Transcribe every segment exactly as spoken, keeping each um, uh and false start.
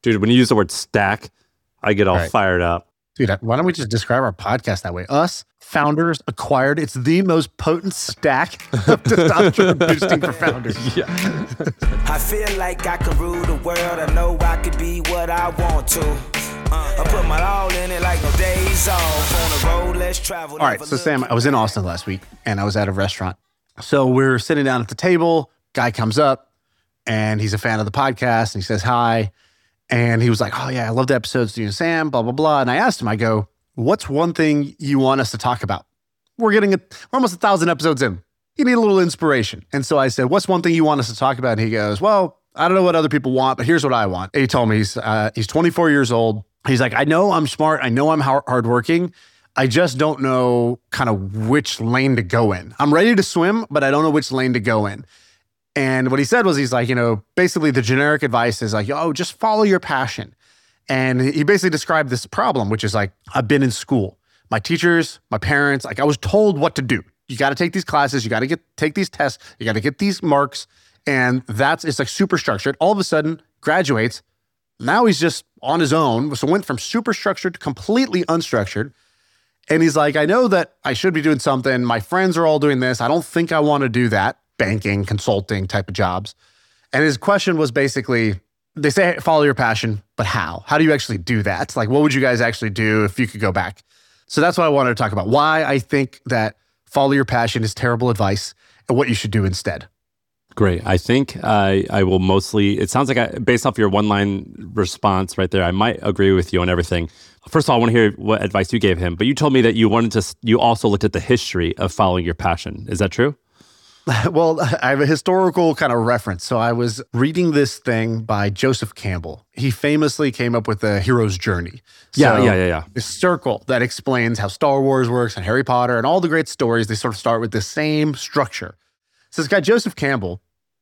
Dude, when you use the word stack, I get all right. fired up. Dude, why don't we just describe our podcast that way? Us, founders, acquired. It's the most potent stack of testosterone boosting for founders. Yeah. I feel like I can rule the world. I know I could be what I want to. Uh, I put my all in it like no days off. On the road, let's travel. All right, so Sam, I was in Austin last week and I was at a restaurant. So we're sitting down at the table. Guy comes up and he's a fan of the podcast and he says hi. And he was like, oh yeah, I love the episodes with you and Sam, blah, blah, blah. And I asked him, I go, what's one thing you want us to talk about? We're getting, a, we're almost a thousand episodes in. You need a little inspiration. And so I said, what's one thing you want us to talk about? And he goes, well, I don't know what other people want, but here's what I want. And he told me he's, uh, he's twenty-four years old. He's like, I know I'm smart. I know I'm hard- hardworking. I just don't know kind of which lane to go in. I'm ready to swim, but I don't know which lane to go in. And what he said was, he's like, you know, basically the generic advice is like, oh, just follow your passion. And he basically described this problem, which is like, I've been in school. My teachers, my parents, like I was told what to do. You got to take these classes. You got to get take these tests. You got to get these marks. And that's, it's like super structured. All of a sudden, graduates. Now he's just on his own. So went from super structured to completely unstructured. And he's like, I know that I should be doing something. My friends are all doing this. I don't think I want to do that. Banking, consulting type of jobs. And his question was basically, they say, follow your passion, but how? How do you actually do that? Like, what would you guys actually do if you could go back? So that's what I wanted to talk about. Why I think that follow your passion is terrible advice and what you should do instead. Great. I think I I will mostly, it sounds like I, based off your one-line response right there, I might agree with you on everything. First of all, I want to hear what advice you gave him, but you told me that you wanted to, you also looked at the history of following your passion. Is that true? Well, I have a historical kind of reference. So I was reading this thing by Joseph Campbell. He famously came up with the hero's journey. Yeah, so yeah, yeah, yeah. This circle that explains how Star Wars works and Harry Potter and all the great stories, they sort of start with the same structure. So this guy, Joseph Campbell,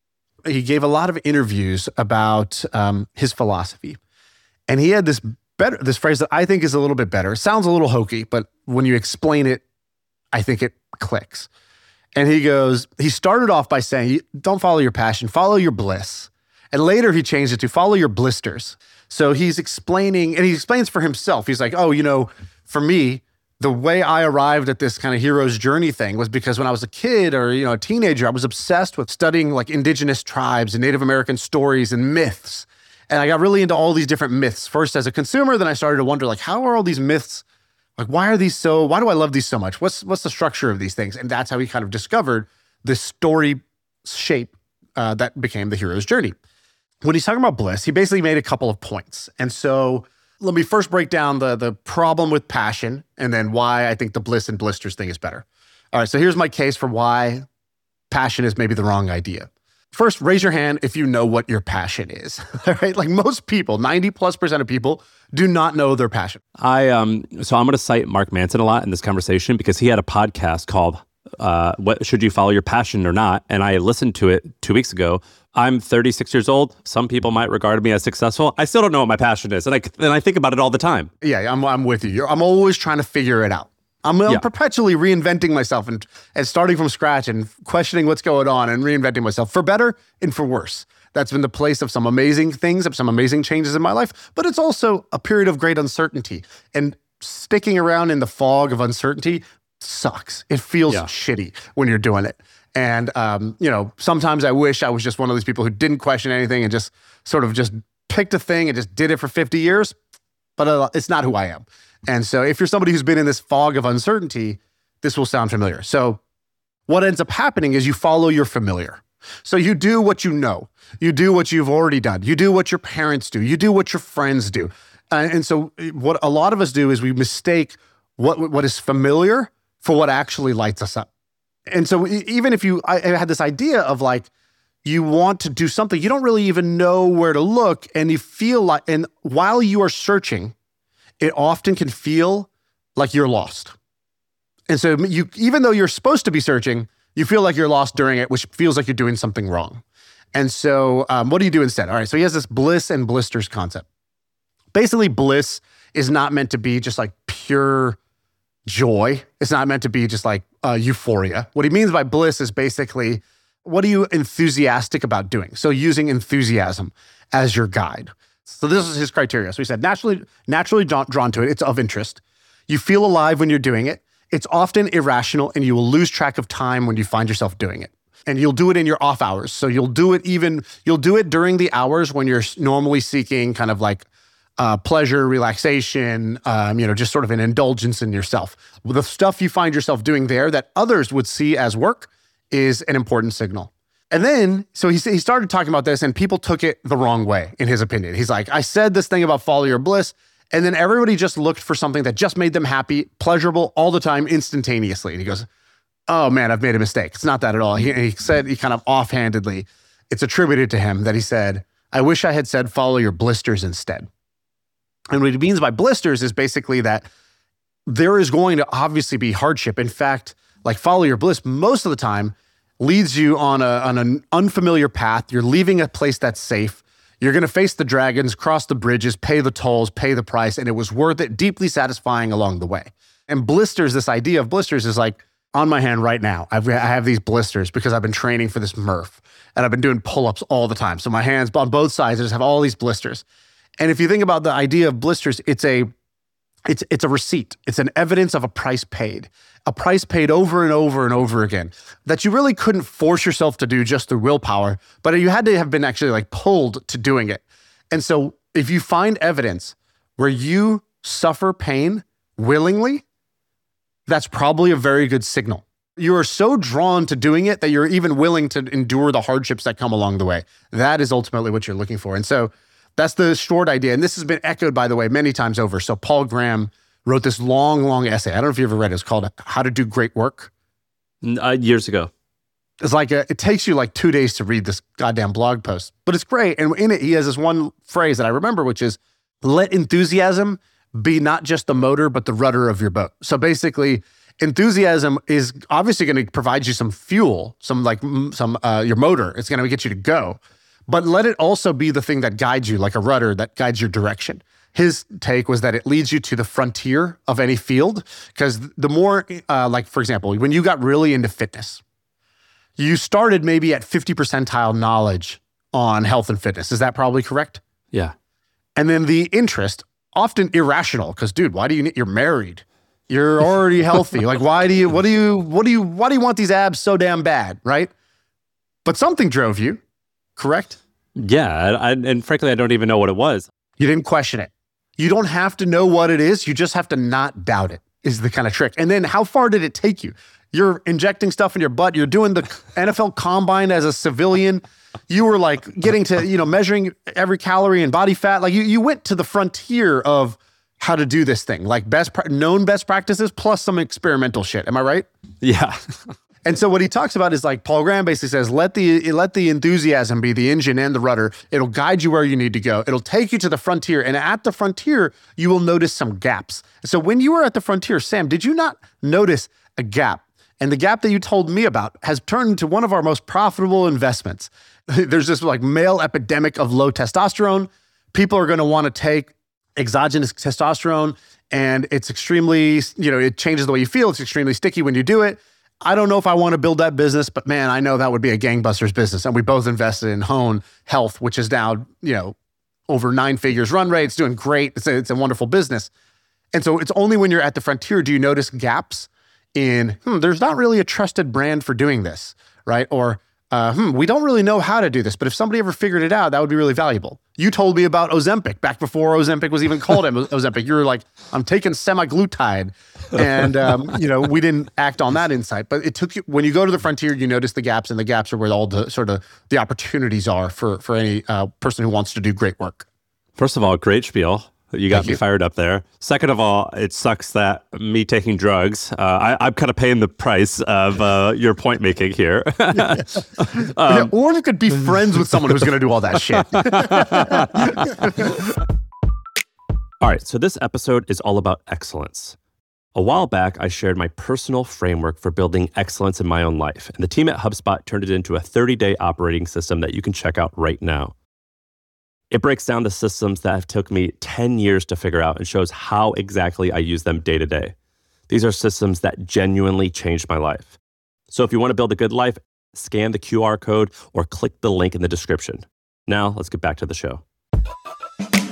he gave a lot of interviews about um, his philosophy. And he had this better, this phrase that I think is a little bit better. It sounds a little hokey, but when you explain it, I think it clicks. And he goes, he started off by saying, don't follow your passion, follow your bliss. And later he changed it to follow your blisters. So he's explaining, and he explains for himself. He's like, oh, you know, for me, the way I arrived at this kind of hero's journey thing was because when I was a kid or, you know, a teenager, I was obsessed with studying like indigenous tribes and Native American stories and myths. And I got really into all these different myths. First as a consumer, then I started to wonder, like, how are all these myths, like, why are these so, why do I love these so much? What's what's the structure of these things? And that's how he kind of discovered this story shape uh, that became the hero's journey. When he's talking about bliss, he basically made a couple of points. And so let me first break down the, the problem with passion and then why I think the bliss and blisters thing is better. All right, so here's my case for why passion is maybe the wrong idea. First, raise your hand if you know what your passion is, all right? Like most people, ninety plus percent of people do not know their passion. I um so I'm going to cite Mark Manson a lot in this conversation because he had a podcast called uh, "What Should You Follow Your Passion or Not?" and I listened to it two weeks ago. I'm thirty-six years old. Some people might regard me as successful. I still don't know what my passion is, and I and I think about it all the time. Yeah, I'm I'm with you. You're, I'm always trying to figure it out. I'm, I'm Yeah. perpetually reinventing myself and, and starting from scratch and questioning what's going on and reinventing myself for better and for worse. That's been the place of some amazing things, of some amazing changes in my life, but it's also a period of great uncertainty. And sticking around in the fog of uncertainty sucks. It feels Yeah. shitty when you're doing it. And, um, you know, sometimes I wish I was just one of these people who didn't question anything and just sort of just picked a thing and just did it for fifty years, but uh, it's not who I am. And so if you're somebody who's been in this fog of uncertainty, this will sound familiar. So what ends up happening is you follow your familiar. So you do what you know. You do what you've already done. You do what your parents do. You do what your friends do. Uh, and so what a lot of us do is we mistake what what is familiar for what actually lights us up. And so e- even if you, I, I had this idea of like, you want to do something, you don't really even know where to look, and you feel like, and while you are searching, it often can feel like you're lost. And so you, even though you're supposed to be searching, you feel like you're lost during it, which feels like you're doing something wrong. And so um, what do you do instead? All right, so he has this bliss and blisters concept. Basically, bliss is not meant to be just like pure joy. It's not meant to be just like uh, euphoria. What he means by bliss is basically, what are you enthusiastic about doing? So using enthusiasm as your guide. So this is his criteria. So he said, naturally, naturally drawn, drawn to it. It's of interest. You feel alive when you're doing it. It's often irrational, and you will lose track of time when you find yourself doing it. And you'll do it in your off hours. So you'll do it even, you'll do it during the hours when you're normally seeking kind of like uh, pleasure, relaxation, um, you know, just sort of an indulgence in yourself. The stuff you find yourself doing there that others would see as work is an important signal. And then, so he, he started talking about this, and people took it the wrong way, in his opinion. He's like, I said this thing about follow your bliss, and then everybody just looked for something that just made them happy, pleasurable all the time, instantaneously. And he goes, oh man, I've made a mistake. It's not that at all. He, he said, he kind of offhandedly, it's attributed to him that he said, I wish I had said follow your blisters instead. And what he means by blisters is basically that there is going to obviously be hardship. In fact, like follow your bliss most of the time leads you on, a, on an unfamiliar path. You're leaving a place that's safe. You're going to face the dragons, cross the bridges, pay the tolls, pay the price, and it was worth it, deeply satisfying along the way. And blisters, this idea of blisters is like, on my hand right now, I've, I have these blisters because I've been training for this Murph, and I've been doing pull-ups all the time. So my hands on both sides, I just have all these blisters. And if you think about the idea of blisters, it's a, it's, it's a receipt. It's an evidence of a price paid, a price paid over and over and over again that you really couldn't force yourself to do just through willpower, but you had to have been actually like pulled to doing it. And so if you find evidence where you suffer pain willingly, that's probably a very good signal. You are so drawn to doing it that you're even willing to endure the hardships that come along the way. That is ultimately what you're looking for. And so that's the short idea. And this has been echoed, by the way, many times over. So Paul Graham wrote this long, long essay. I don't know if you ever read it. It's called How to Do Great Work. Uh, years ago. It's like, a, it takes you like two days to read this goddamn blog post, but it's great. And in it, he has this one phrase that I remember, which is, let enthusiasm be not just the motor, but the rudder of your boat. So basically, enthusiasm is obviously going to provide you some fuel, some like some uh, your motor. It's going to get you to go, but let it also be the thing that guides you, like a rudder that guides your direction. His take was that it leads you to the frontier of any field, because the more, uh, like for example, when you got really into fitness, you started maybe at fifty percentile knowledge on health and fitness. Is that probably correct? Yeah. And then the interest, often irrational, because dude, why do you need, you're married, you're already healthy. Like, why do you, what do you, what do you, why do you want these abs so damn bad, right? But something drove you, correct? Yeah, I, and frankly, I don't even know what it was. You didn't question it. You don't have to know what it is. You just have to not doubt it, is the kind of trick. And then how far did it take you? You're injecting stuff in your butt. You're doing the N F L combine as a civilian. You were like getting to, you know, measuring every calorie and body fat. Like you, you went to the frontier of how to do this thing, like best known best practices plus some experimental shit. Am I right? Yeah. And so what he talks about is like Paul Graham basically says, let the let the enthusiasm be the engine and the rudder. It'll guide you where you need to go. It'll take you to the frontier. And at the frontier, you will notice some gaps. So when you were at the frontier, Sam, did you not notice a gap? And the gap that you told me about has turned into one of our most profitable investments. There's this like male epidemic of low testosterone. People are going to want to take exogenous testosterone, and it's extremely, you know, it changes the way you feel. It's extremely sticky when you do it. I don't know if I want to build that business, but man, I know that would be a gangbusters business. And we both invested in Hone Health, which is now, you know, over nine figures run rate. It's doing great. It's a, it's a wonderful business. And so it's only when you're at the frontier do you notice gaps in, hmm, there's not really a trusted brand for doing this, right? Or, uh, hmm, we don't really know how to do this, but if somebody ever figured it out, that would be really valuable. You told me about Ozempic back before Ozempic was even called Ozempic. You were like, I'm taking semaglutide. And, um, you know, we didn't act on that insight, but it took you, when you go to the frontier, you notice the gaps, and the gaps are where all the sort of the opportunities are for, for any uh, person who wants to do great work. First of all, great spiel. You got Thank me you. fired up there. Second of all, it sucks that me taking drugs, uh, I, I'm kind of paying the price of uh, your point making here. um, yeah, or you could be friends with someone who's going to do all that shit. All right, so this episode is all about excellence. A while back, I shared my personal framework for building excellence in my own life, and the team at HubSpot turned it into a thirty-day operating system that you can check out right now. It breaks down the systems that have took me ten years to figure out and shows how exactly I use them day to day. These are systems that genuinely changed my life. So if you want to build a good life, scan the Q R code or click the link in the description. Now, let's get back to the show.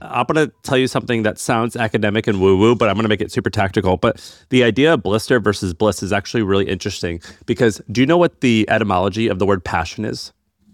I'm going to tell you something that sounds academic and woo-woo, but I'm going to make it super tactical. But the idea of blister versus bliss is actually really interesting because do you know what the etymology of the word passion is?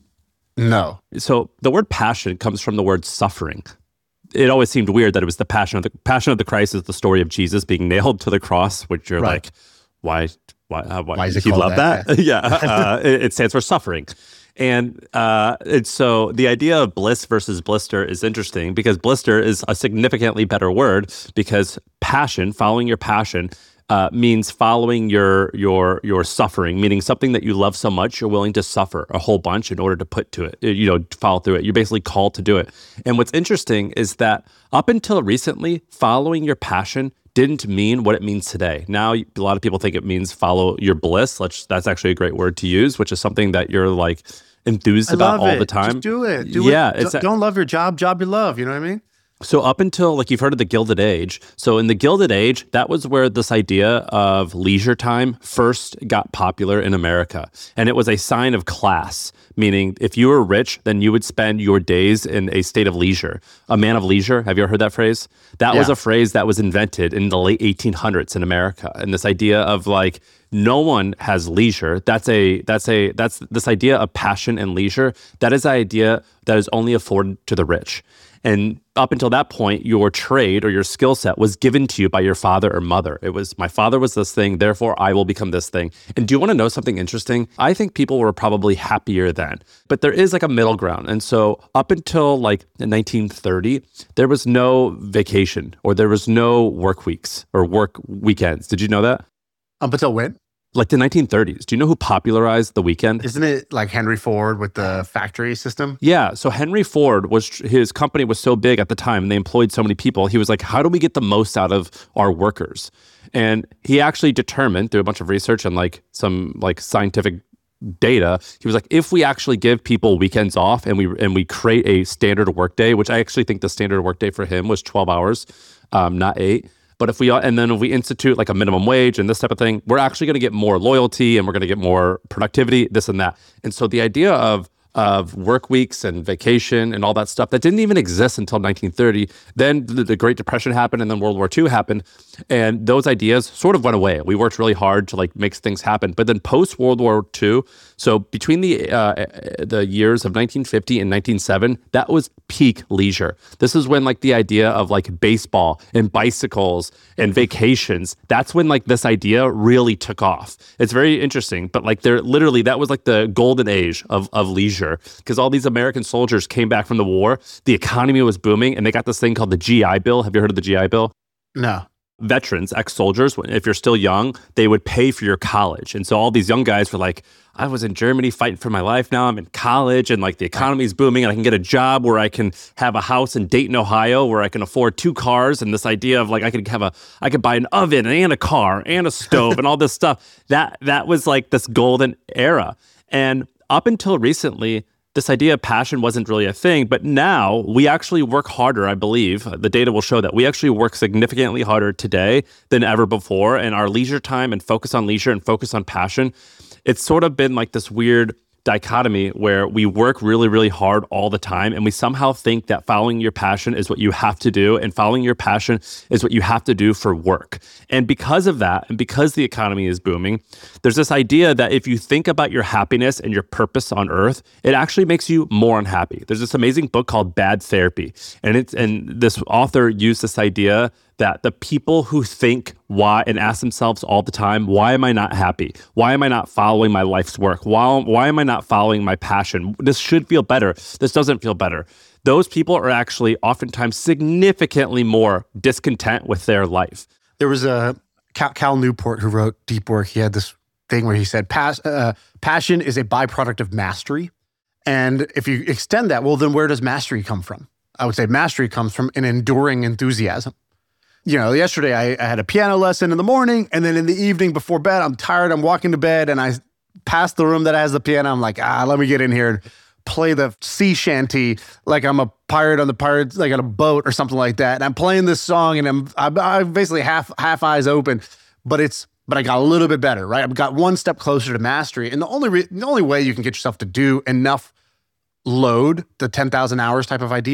No. So the word passion comes from the word suffering. It always seemed weird that it was the passion of the passion of the Christ is the story of Jesus being nailed to the cross, which you're Right. like, why, why, uh, why, Why is it he called loved that? that? Yeah, uh, it, it stands for suffering. And uh, it's so the idea of bliss versus blister is interesting because blister is a significantly better word because passion, following your passion, uh, means following your your your suffering, meaning something that you love so much you're willing to suffer a whole bunch in order to put to it, you know, follow through it. You're basically called to do it. And what's interesting is that up until recently, following your passion didn't mean what it means today. Now, a lot of people think it means follow your bliss. Let's, that's actually a great word to use, which is something that you're like enthused I about love all it. the time. Just do it. Do yeah, it. it's Don't- Don't love your job, job you love. You know what I mean? so up until like you've heard of the Gilded Age. So in the Gilded Age, that was where this idea of leisure time first got popular in America. And it was a sign of class, meaning if you were rich, then you would spend your days in a state of leisure. A man of leisure, have you ever heard that phrase? That was Yeah. a phrase that was invented in the late eighteen hundreds in America. And this idea of like, no one has leisure. That's a that's a that's this idea of passion and leisure. That is an idea that is only afforded to the rich. And up until that point, your trade or your skill set was given to you by your father or mother. It was, my father was this thing, therefore I will become this thing. And do you want to know something interesting? I think people were probably happier then, but there is like a middle ground. And so up until like nineteen thirty, there was no vacation or there was no work weeks or work weekends. Did you know that? Up until when? Like the nineteen thirties. Do you know who popularized the weekend? Isn't it like Henry Ford with the factory system? Yeah. So Henry Ford was, his company was so big at the time and they employed so many people. He was like, how do we get the most out of our workers? And he actually determined through a bunch of research and like some like scientific data, he was like, if we actually give people weekends off and we and we create a standard workday, which I actually think the standard workday for him was twelve hours, um, not eight. But if we, and then if we institute like a minimum wage and this type of thing, we're actually going to get more loyalty and we're going to get more productivity, this and that. And so the idea of of work weeks and vacation and all that stuff that didn't even exist until nineteen thirty. Then the, the Great Depression happened and then World War Two happened. And those ideas sort of went away. We worked really hard to like make things happen. But then post World War Two, so between the uh, the years of nineteen fifty and nineteen seven, that was peak leisure. This is when like the idea of like baseball and bicycles and vacations, that's when like this idea really took off. It's very interesting, but like they're literally, that was like the golden age of, of leisure because all these American soldiers came back from the war, the economy was booming and they got this thing called the G I Bill. Have you heard of the G I Bill? No. Veterans, ex-soldiers, if you're still young, they would pay for your college. And so all these young guys were like, I was in Germany fighting for my life. Now I'm in college and like the economy's booming and I can get a job where I can have a house in Dayton, Ohio, where I can afford two cars. And this idea of like, I could have a, I could buy an oven and a car and a stove and all this stuff. That, that was like this golden era. And up until recently, this idea of passion wasn't really a thing, but now we actually work harder, I believe. The data will show that we actually work significantly harder today than ever before. And our leisure time and focus on leisure and focus on passion, it's sort of been like this weird dichotomy where we work really, really hard all the time. And we somehow think that following your passion is what you have to do. And following your passion is what you have to do for work. And because of that, and because the economy is booming, there's this idea that if you think about your happiness and your purpose on earth, it actually makes you more unhappy. There's this amazing book called Bad Therapy. And it's, and this author used this idea that the people who think why and ask themselves all the time, why am I not happy? Why am I not following my life's work? Why, why am I not following my passion? This should feel better. This doesn't feel better. Those people are actually oftentimes significantly more discontent with their life. There was a Cal, Cal Newport who wrote Deep Work. He had this thing where he said, Pas, uh, passion is a byproduct of mastery. And if you extend that, well, then where does mastery come from? I would say mastery comes from an enduring enthusiasm. You know, yesterday I, I had a piano lesson in the morning, and then in the evening before bed, I'm tired, I'm walking to bed, and I pass the room that has the piano. I'm like, ah, let me get in here and play the sea shanty like I'm a pirate on the pirates, like on a boat or something like that. And I'm playing this song, and I'm, I'm, I'm basically half half eyes open, but it's but I got a little bit better, right? I've got one step closer to mastery, and the only re- the only way you can get yourself to do enough load, the ten thousand hours type of idea,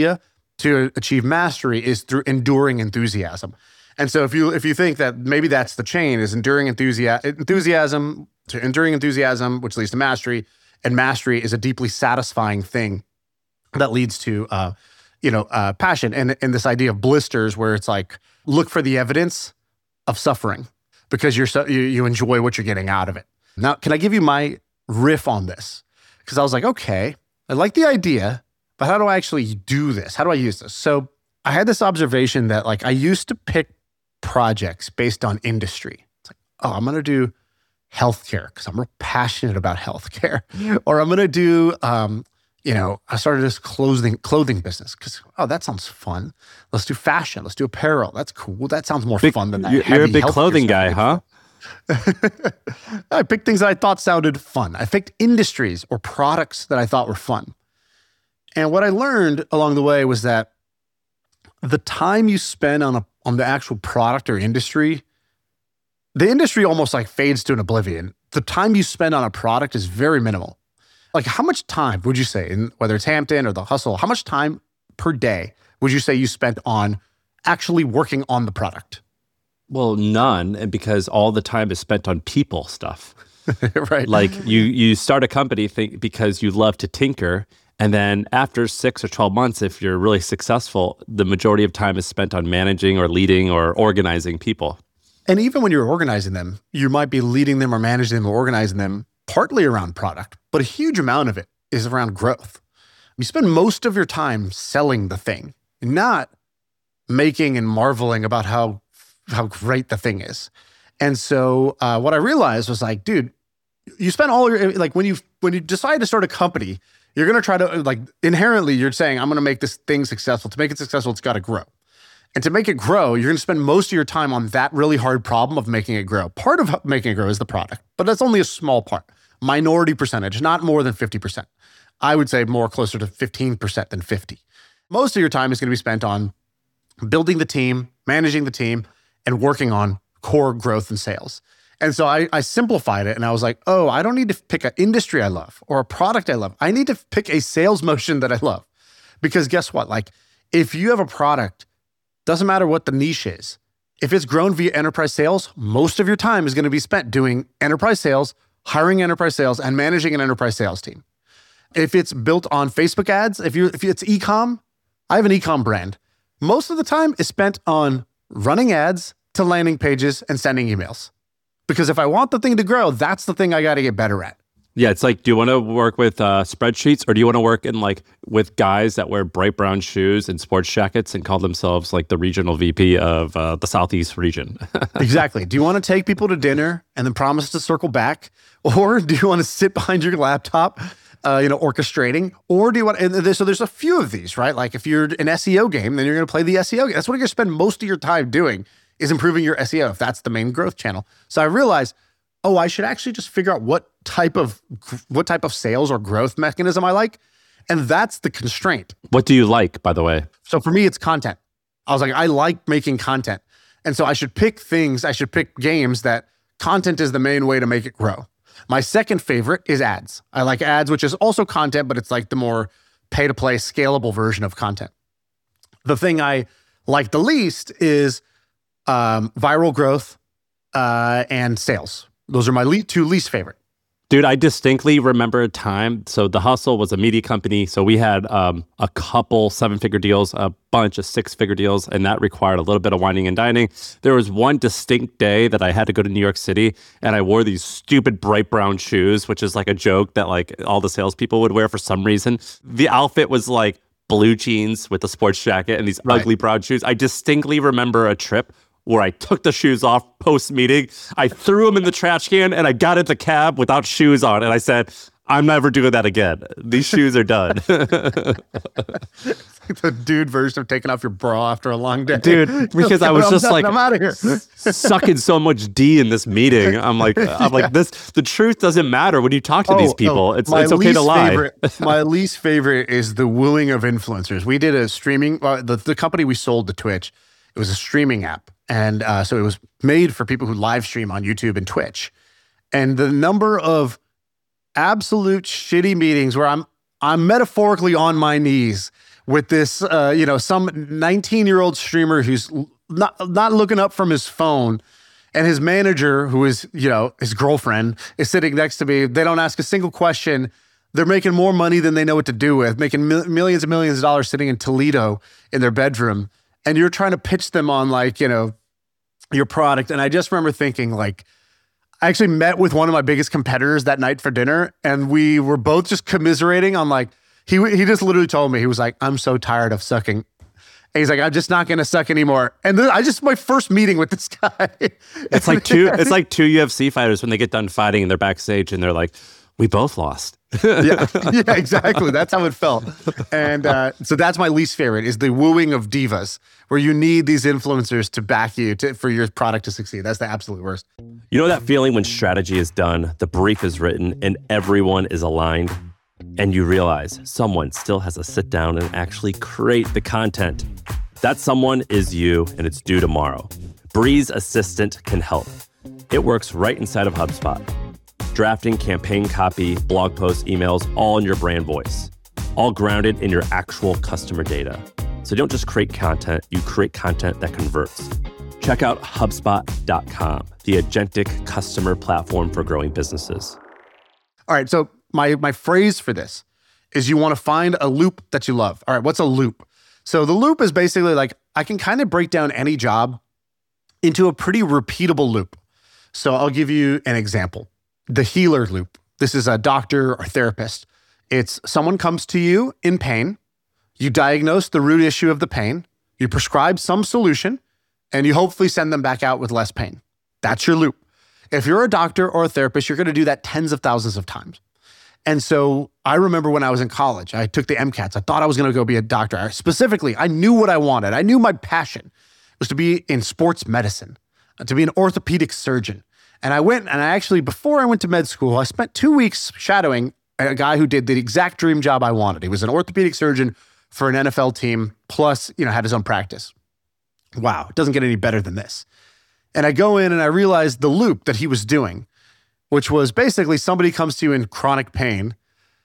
to achieve mastery is through enduring enthusiasm. And so if you if you think that maybe that's the chain is enduring enthusiasm, enthusiasm to enduring enthusiasm, which leads to mastery, and mastery is a deeply satisfying thing that leads to uh, you know uh, passion. And and this idea of blisters, where it's like look for the evidence of suffering because you're so, you, you enjoy what you're getting out of it. Now, can I give you my riff on this? Because I was like, okay, I like the idea, but how do I actually do this? How do I use this? So I had this observation that like I used to pick projects based on industry. It's like, oh, I'm going to do healthcare because I'm real passionate about healthcare. Or I'm going to do, um, you know, I started this clothing clothing business because, oh, that sounds fun. Let's do fashion. Let's do apparel. That's cool. That sounds more big, fun than that. You're a big clothing guy, huh? I picked things that I thought sounded fun. I picked industries or products that I thought were fun. And what I learned along the way was that the time you spend on a on the actual product or industry, the industry almost like fades to an oblivion. The time you spend on a product is very minimal. Like how much time would you say, in, whether it's Hampton or The Hustle, how much time per day would you say you spent on actually working on the product? Well, none, and because all the time is spent on people stuff. Right. Like you you start a company think, because you love to tinker, and then after six or twelve months, if you're really successful, the majority of time is spent on managing or leading or organizing people. And even when you're organizing them, you might be leading them or managing them or organizing them partly around product, but a huge amount of it is around growth. You spend most of your time selling the thing, not making and marveling about how how great the thing is. And so uh, what I realized was like, dude, you spend all your, like when you when you decide to start a company, you're going to try to, like inherently you're saying, I'm going to make this thing successful. To make it successful, it's got to grow. And to make it grow, you're going to spend most of your time on that really hard problem of making it grow. Part of making it grow is the product, but that's only a small part. Minority percentage, not more than fifty percent. I would say more closer to fifteen percent than fifty. Most of your time is going to be spent on building the team, managing the team, and working on core growth and sales. And so I, I simplified it and I was like, oh, I don't need to pick an industry I love or a product I love. I need to pick a sales motion that I love. Because guess what? Like if you have a product, doesn't matter what the niche is. If it's grown via enterprise sales, most of your time is going to be spent doing enterprise sales, hiring enterprise sales, and managing an enterprise sales team. If it's built on Facebook ads, if you if it's e-com, I have an e-com brand. Most of the time is spent on running ads to landing pages and sending emails. Because if I want the thing to grow, that's the thing I got to get better at. Yeah, it's like, do you want to work with uh, spreadsheets, or do you want to work in like with guys that wear bright brown shoes and sports jackets and call themselves like the regional V P of uh, the Southeast region? Exactly. Do you want to take people to dinner and then promise to circle back, or do you want to sit behind your laptop, uh, you know, orchestrating, or do you want? And there's, so there's a few of these, right? Like if you're an S E O game, then you're going to play the S E O game. That's what you're going to spend most of your time doing, is improving your S E O if that's the main growth channel. So I realized, oh, I should actually just figure out what type of what type of sales or growth mechanism I like. And that's the constraint. What do you like, by the way? So for me, it's content. I was like, I like making content. And so I should pick things, I should pick games that content is the main way to make it grow. My second favorite is ads. I like ads, which is also content, but it's like the more pay-to-play scalable version of content. The thing I like the least is um, viral growth uh, and sales. Those are my le- two least favorite. Dude, I distinctly remember a time. So The Hustle was a media company. So we had um, a couple seven-figure deals, a bunch of six-figure deals, and that required a little bit of whining and dining. There was one distinct day that I had to go to New York City, and I wore these stupid bright brown shoes, which is like a joke that like all the salespeople would wear for some reason. The outfit was like blue jeans with a sports jacket and these right. ugly brown shoes. I distinctly remember a trip where I took the shoes off post-meeting, I threw them in the trash can, and I got in the cab without shoes on. And I said, I'm never doing that again. These shoes are done. It's like the dude version of taking off your bra after a long day. Dude, because I was just I'm like, I'm out of here. sucking so much D in this meeting. I'm like, I'm like, this, the truth doesn't matter when you talk to oh, these people. Oh, it's it's okay to lie. Favorite, my least favorite is the wooing of influencers. We did a streaming, uh, the, the company we sold to Twitch, it was a streaming app. And uh, so it was made for people who live stream on YouTube and Twitch. And the number of absolute shitty meetings where I'm I'm metaphorically on my knees with this, uh, you know, some nineteen-year-old streamer who's not not looking up from his phone, and his manager, who is, you know, his girlfriend, is sitting next to me. They don't ask a single question. They're making more money than they know what to do with, making mil- millions and millions of dollars sitting in Toledo in their bedroom. And you're trying to pitch them on, like, you know, your product. And I just remember thinking, like, I actually met with one of my biggest competitors that night for dinner, and we were both just commiserating on, like, he he just literally told me, he was like, I'm so tired of sucking. And he's like, I'm just not going to suck anymore. And then I just, my first meeting with this guy. It's like two, it's like two U F C fighters when they get done fighting and they're backstage and they're like, we both lost. yeah, yeah, exactly. That's how it felt. And uh, so that's my least favorite, is the wooing of divas, where you need these influencers to back you to, for your product to succeed. That's the absolute worst. You know that feeling when strategy is done, the brief is written, and everyone is aligned, and you realize someone still has to sit down and actually create the content. That someone is you, and it's due tomorrow. Breeze Assistant can help. It works right inside of HubSpot. Drafting campaign copy, blog posts, emails, all in your brand voice, all grounded in your actual customer data. So don't just create content, you create content that converts. Check out HubSpot dot com, the agentic customer platform for growing businesses. All right, so my my phrase for this is you want to find a loop that you love. All right, what's a loop? So the loop is basically like, I can kind of break down any job into a pretty repeatable loop. So I'll give you an example. The healer loop. This is a doctor or therapist. It's someone comes to you in pain, you diagnose the root issue of the pain, you prescribe some solution, and you hopefully send them back out with less pain. That's your loop. If you're a doctor or a therapist, you're going to do that tens of thousands of times. And so I remember when I was in college, I took the MCATs. I thought I was going to go be a doctor. I, specifically, I knew what I wanted. I knew my passion was to be in sports medicine, to be an orthopedic surgeon. And I went, and I actually, before I went to med school, I spent two weeks shadowing a guy who did the exact dream job I wanted. He was an orthopedic surgeon for an N F L team, plus, you know, had his own practice. Wow, it doesn't get any better than this. And I go in and I realize the loop that he was doing, which was basically somebody comes to you in chronic pain.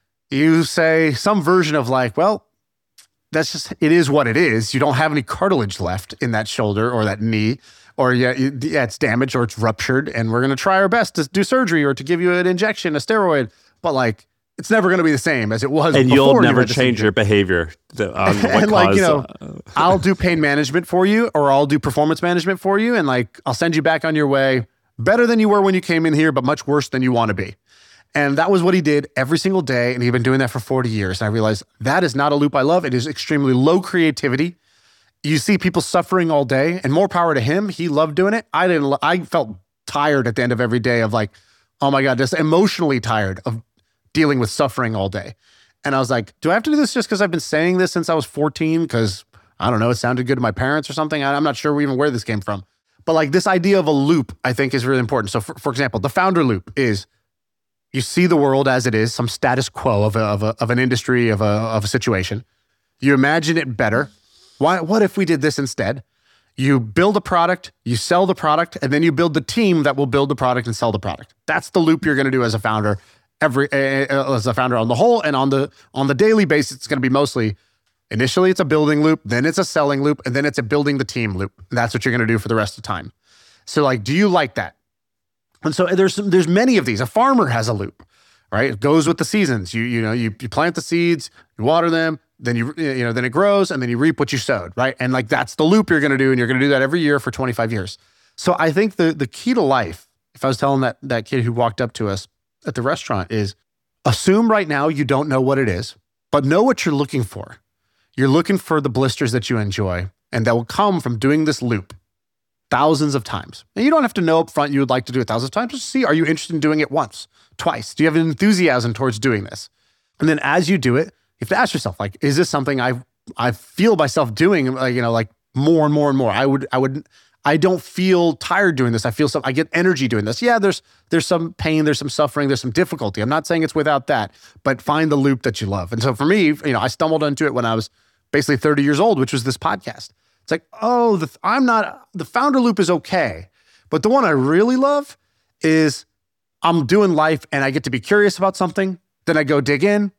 You say some version of like, well, that's just, it is what it is. You don't have any cartilage left in that shoulder or that knee. Or yeah, yeah, it's damaged or it's ruptured, and we're going to try our best to do surgery or to give you an injection, a steroid. But like, it's never going to be the same as it was and before. And you'll never you change your behavior. To, um, and like, you know, I'll do pain management for you, or I'll do performance management for you. And like, I'll send you back on your way better than you were when you came in here, but much worse than you want to be. And that was what he did every single day. And he'd been doing that for forty years. And I realized that is not a loop I love. It is extremely low creativity. You see people suffering all day, and more power to him. He loved doing it. I didn't. I felt tired at the end of every day of like, oh my God, just emotionally tired of dealing with suffering all day. And I was like, do I have to do this just because I've been saying this since I was fourteen? Because I don't know, it sounded good to my parents or something. I'm not sure even where this came from. But like this idea of a loop, I think is really important. So for, for example, the founder loop is you see the world as it is, some status quo of a, of, a, of an industry, of a, of a situation. You imagine it better. Why? What if we did this instead? You build a product, you sell the product, and then you build the team that will build the product and sell the product. That's the loop you're going to do as a founder, every uh, as a founder on the whole, and on the on the daily basis, it's going to be mostly. Initially, it's a building loop, then it's a selling loop, and then it's a building the team loop. And that's what you're going to do for the rest of the time. So, like, do you like that? And so there's there's many of these. A farmer has a loop, right? It goes with the seasons. You you know you you plant the seeds, you water them. Then you you know then it grows, and then you reap what you sowed, right? And like that's the loop you're going to do, and you're going to do that every year for twenty-five years. So I think the the key to life, if I was telling that that kid who walked up to us at the restaurant, is assume right now you don't know what it is, but know what you're looking for. You're looking for the blisters that you enjoy, and that will come from doing this loop thousands of times. And you don't have to know up front you would like to do it thousands of times. Just see, are you interested in doing it once, twice? Do you have an enthusiasm towards doing this? And then as you do it, you have to ask yourself, like, is this something I I feel myself doing, like, you know, like more and more and more? I would, I would, I don't feel tired doing this. I feel some, I get energy doing this. Yeah, there's there's some pain, there's some suffering, there's some difficulty. I'm not saying it's without that, but find the loop that you love. And so for me, you know, I stumbled into it when I was basically thirty years old, which was this podcast. It's like, oh, the, I'm not, the founder loop is okay. But the one I really love is I'm doing life and I get to be curious about something. Then I go dig in.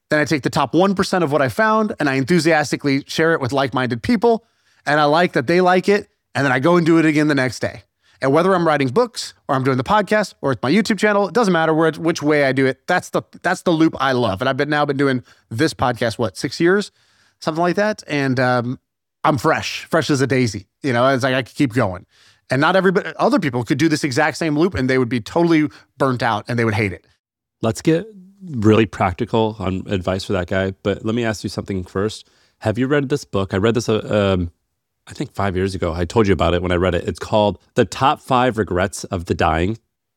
Then I take the top one percent of what I found and I enthusiastically share it with like-minded people. And I like that they like it. And then I go and do it again the next day. And whether I'm writing books or I'm doing the podcast or it's my YouTube channel, it doesn't matter where, which way I do it. That's the that's the loop I love. And I've been now been doing this podcast, what, six years? Something like that. And um, I'm fresh, fresh as a daisy. You know, it's like I could keep going. And not everybody, other people could do this exact same loop and they would be totally burnt out and they would hate it. Let's get really practical on advice for that guy. But let me ask you something first. Have you read this book? I read this, uh, um, I think five years ago. I told you about it when I read it. It's called The Top Five Regrets of the Dying.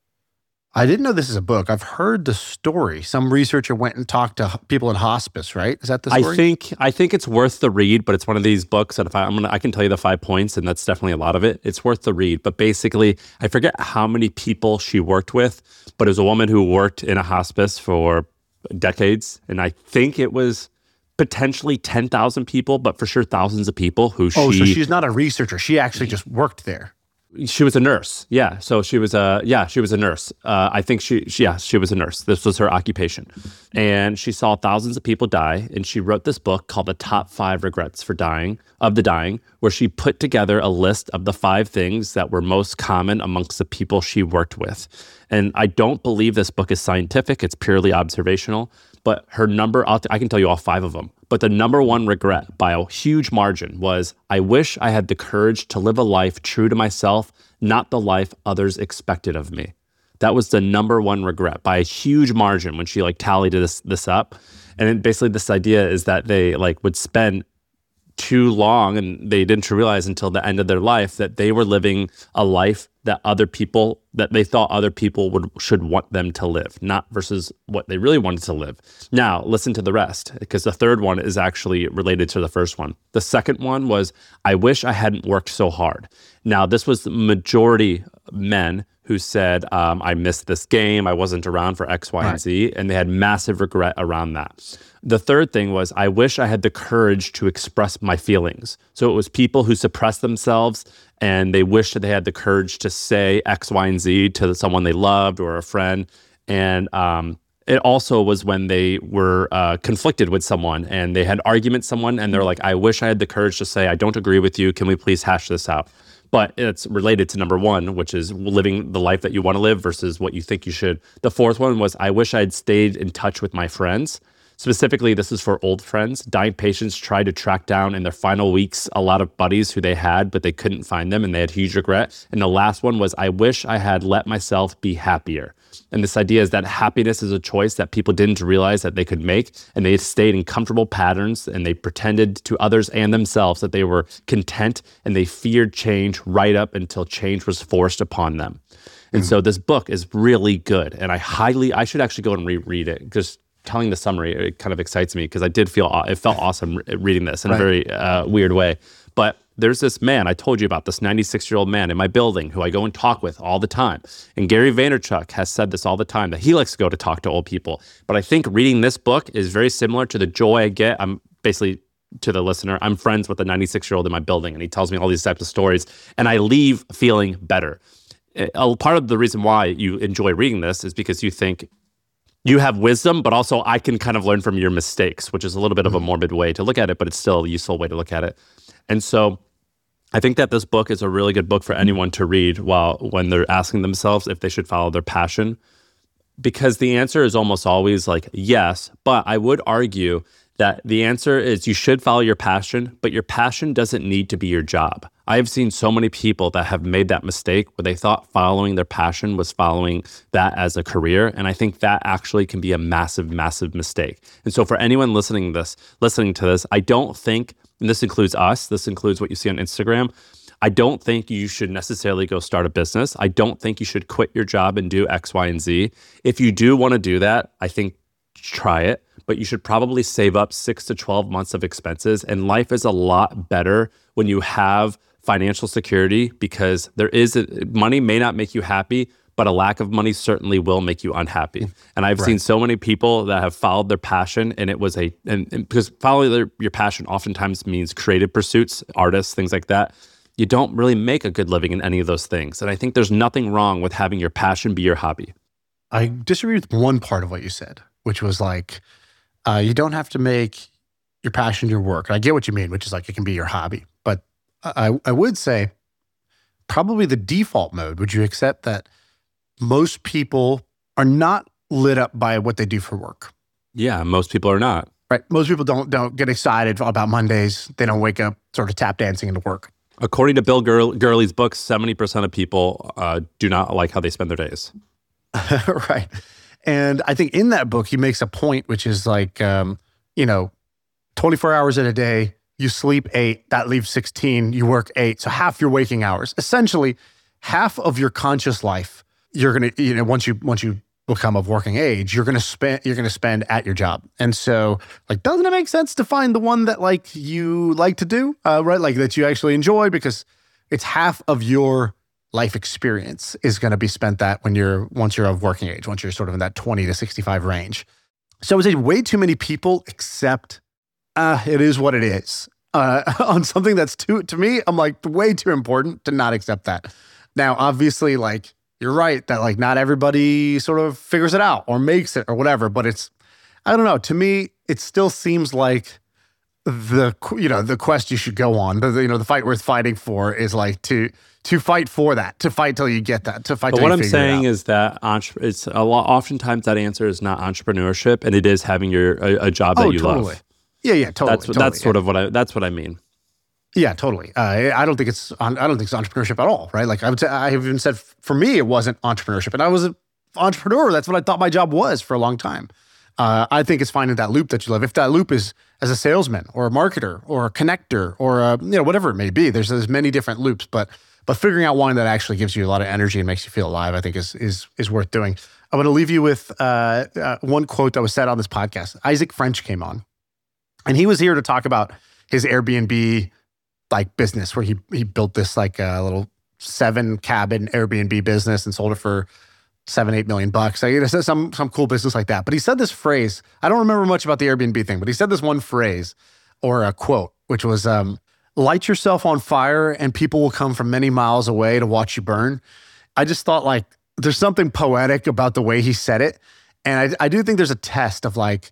I didn't know this is a book. I've heard the story. Some researcher went and talked to people in hospice, right? Is that the story? I think I think it's worth the read, but it's one of these books that if I, I'm gonna, I can tell you the five points, and that's definitely a lot of it. It's worth the read. But basically, I forget how many people she worked with, but it was a woman who worked in a hospice for decades, and I think it was potentially ten thousand people, but for sure thousands of people who she... Oh, so she's not a researcher. She actually just worked there. She was a nurse. Yeah. So she was a, yeah, she was a nurse. Uh, I think she, she, yeah, she was a nurse. This was her occupation. And she saw thousands of people die. And she wrote this book called The Top Five Regrets for Dying, of the Dying, where she put together a list of the five things that were most common amongst the people she worked with. And I don't believe this book is scientific. It's purely observational. But her number, I'll t- I can tell you all five of them. But the number one regret by a huge margin was, I wish I had the courage to live a life true to myself, not the life others expected of me. That was the number one regret by a huge margin when she like tallied this this up. And it, basically this idea is that they like would spend too long and they didn't realize until the end of their life that they were living a life that other people, that they thought other people would should want them to live, not versus what they really wanted to live. Now, listen to the rest, because the third one is actually related to the first one. The second one was, I wish I hadn't worked so hard. Now, this was the majority men who said, um, I missed this game, I wasn't around for X, Y, Right. and Z, and they had massive regret around that. The third thing was, I wish I had the courage to express my feelings. So it was people who suppressed themselves and they wished that they had the courage to say X, Y, and Z to someone they loved or a friend. And um, it also was when they were uh, conflicted with someone and they had arguments with someone and they're like, I wish I had the courage to say, I don't agree with you. Can we please hash this out? But it's related to number one, which is living the life that you want to live versus what you think you should. The fourth one was, I wish I had stayed in touch with my friends. Specifically, this is for old friends. Dying patients try to track down in their final weeks a lot of buddies who they had, but they couldn't find them and they had huge regret. And the last one was, I wish I had let myself be happier. And this idea is that happiness is a choice that people didn't realize that they could make, and they stayed in comfortable patterns and they pretended to others and themselves that they were content, and they feared change right up until change was forced upon them. And mm. so this book is really good, and I highly, I should actually go and reread it, because telling the summary, it kind of excites me because I did feel, it felt awesome reading this in right. a very uh, weird way. But there's this man, I told you about this ninety-six-year-old man in my building who I go and talk with all the time. And Gary Vaynerchuk has said this all the time, that he likes to go to talk to old people. But I think reading this book is very similar to the joy I get. I'm basically, to the listener, I'm friends with the ninety-six-year-old in my building, and he tells me all these types of stories, and I leave feeling better. A part of the reason why you enjoy reading this is because you think, you have wisdom, but also I can kind of learn from your mistakes, which is a little bit of a morbid way to look at it, but it's still a useful way to look at it. And so I think that this book is a really good book for anyone to read while when they're asking themselves if they should follow their passion, because the answer is almost always like yes, but I would argue that the answer is you should follow your passion, but your passion doesn't need to be your job. I've seen so many people that have made that mistake where they thought following their passion was following that as a career. And I think that actually can be a massive, massive mistake. And so for anyone listening to this, listening to this, I don't think, and this includes us, this includes what you see on Instagram, I don't think you should necessarily go start a business. I don't think you should quit your job and do X, Y, and Z. If you do want to do that, I think try it. But you should probably save up six to twelve months of expenses. And life is a lot better when you have financial security, because there is a, money may not make you happy, but a lack of money certainly will make you unhappy. And I've right. seen so many people that have followed their passion, and it was a, and, and because following their, your passion oftentimes means creative pursuits, artists, things like that. You don't really make a good living in any of those things. And I think there's nothing wrong with having your passion be your hobby. I disagree with one part of what you said, which was like, Uh, you don't have to make your passion your work. I get what you mean, which is like it can be your hobby. But I, I would say probably the default mode. Would you accept that most people are not lit up by what they do for work? Yeah, most people are not. Right. Most people don't don't get excited about Mondays. They don't wake up sort of tap dancing into work. According to Bill Gur- Gurley's book, seventy percent of people uh, do not like how they spend their days. Right. And I think in that book, he makes a point, which is like, um, you know, twenty-four hours in a day, you sleep eight, that leaves sixteen, you work eight. So half your waking hours, essentially half of your conscious life, you're going to, you know, once you, once you become of working age, you're going to spend, you're going to spend at your job. And so like, doesn't it make sense to find the one that like you like to do, uh, right? Like that you actually enjoy, because it's half of your life experience is going to be spent that when you're, once you're of working age, once you're sort of in that twenty to sixty-five range. So I would say way too many people accept, uh, it is what it is, uh, on something that's too, to me, I'm like way too important to not accept that. Now, obviously, like, you're right that like not everybody sort of figures it out or makes it or whatever, but it's, I don't know, to me, it still seems like the, you know, the quest you should go on, the, you know, the fight worth fighting for is like to, to fight for that, to fight till you get that, to fight But till what you I'm figure it saying out. is that entre- it's a lot, oftentimes that answer is not entrepreneurship, and it is having your a, a job that Oh, you totally. love. Yeah, yeah, totally. That's totally, that's yeah. sort of what I that's what I mean. Yeah, totally. Uh, I don't think it's on, I don't think it's entrepreneurship at all, right? Like I would say, I have even said for me, it wasn't entrepreneurship, and I was an entrepreneur. That's what I thought my job was for a long time. Uh, I think it's finding that loop that you love. If that loop is as a salesman or a marketer or a connector or a, you know, whatever it may be, there's there's many different loops, but but figuring out one that actually gives you a lot of energy and makes you feel alive, I think is is is worth doing. I'm going to leave you with uh, uh, one quote that was said on this podcast. Isaac French came on, and he was here to talk about his Airbnb like business, where he he built this like a uh, little seven cabin Airbnb business and sold it for seven, eight million bucks. Like, you know, some some cool business like that. But he said this phrase. I don't remember much about the Airbnb thing, but he said this one phrase or a quote, which was, um, "Light yourself on fire, and people will come from many miles away to watch you burn." I just thought like there's something poetic about the way he said it, and I I do think there's a test of like,